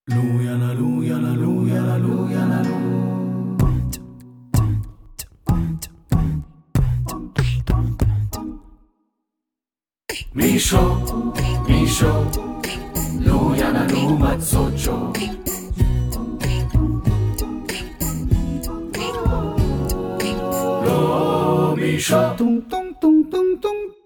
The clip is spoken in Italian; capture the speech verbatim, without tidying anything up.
Lujana, lujana, lujana, lujana, Misho, Misho, lujana, lumazzoggio. Lo Misho, tung tung tung tung tung.